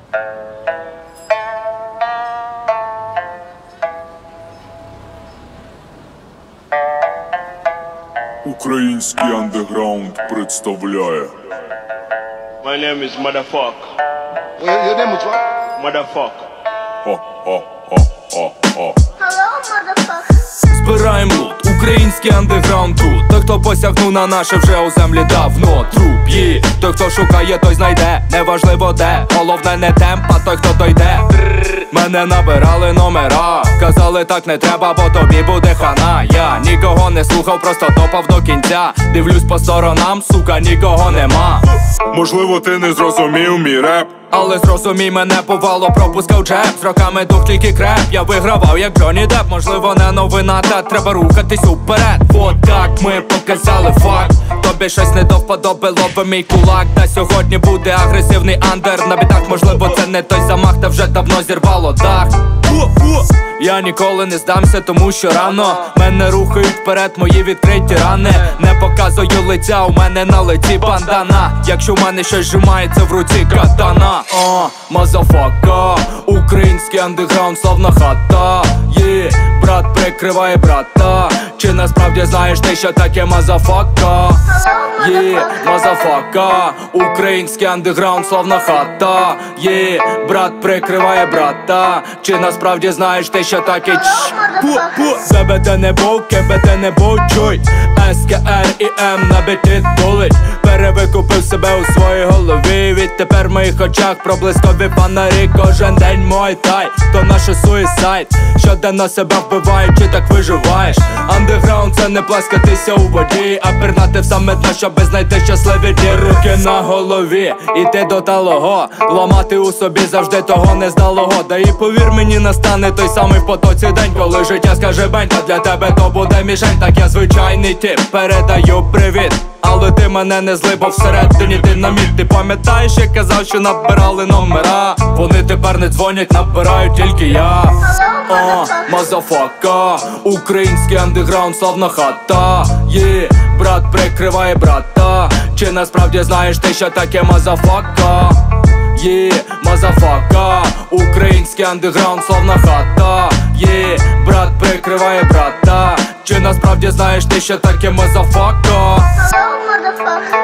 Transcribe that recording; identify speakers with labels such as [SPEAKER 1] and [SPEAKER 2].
[SPEAKER 1] Український андеграунд представляє.
[SPEAKER 2] My name is Motherfucker.
[SPEAKER 3] Your name is what?
[SPEAKER 2] Motherfucker.
[SPEAKER 3] Hello, motherfucker.
[SPEAKER 4] Збираєм лут, український андеграунд тут. Той, хто посягнув на наше, вже у землі давно труп є. Той, хто шукає, той знайде, неважливо де. Головне не темп, а той, хто дойде. Мене набирали номера, казали так не треба, бо тобі буде хана. Я нікого не слухав, просто топав до кінця. Дивлюсь по сторонам, сука, нікого нема.
[SPEAKER 1] Можливо, ти не зрозумів мій реп,
[SPEAKER 4] але зрозумій мене, повало пропускав джеб. З роками дух тільки креп, я вигравав як Джонні Депп. Можливо, не новина, та треба рухатись уперед. От так ми показали факт. Тобі щось не до вподоби, лови мій кулак. Та сьогодні буде агресивний андер на бітах. Можливо, це не той замах, та вже давно зірвало дах. Я ніколи не здамся, тому що рано мене рухають вперед мої відкриті рани. Не показую лиця, у мене на лиці бандана. Якщо в мене щось зжимається в руці катана. Мазафака, український андеграунд, славна хата. Є, брат прикриває брата. Чи насправді знаєш ти, що таке мазафака? Є, мазафака, український андеграунд, славна хата. Є, брат прикриває брата. Чи насправді знаєш ти, що таке ЗБТ не був, КБТ не був, чуй. СКР і М на біті тулить. Перевикупив себе у своїй голові. Відтепер в моїх очах проблискові фонарі. Кожен день мой тай, то наше суїсайд. Щоденно себе вбивають, чи так виживаєш? Андеграунд це не плескатися у воді, а пірнати в саме дно, щоби знайти щасливі дні. Руки на голові, іти до талого. Ламати у собі завжди того нездалого. Да і повір мені, настане той самий в потоці день, коли життя скаже бень, та для тебе то буде мішень. Так я звичайний тип, передаю привіт. Але ти мене не зли, бо всередині динаміт. Ти пам'ятаєш, я казав, що набирали номера? Вони тепер не дзвонять, набираю тільки я. Мазафака, український андеграунд, славна хата. Є, брат прикриває брата. Чи насправді знаєш ти, що таке мазафака? Є, мазафака, український андеграунд, славна хата. Є, брат прикриває брата. Чи насправді знаєш ти, що таке мазафака?
[SPEAKER 3] Hello, motherfucker.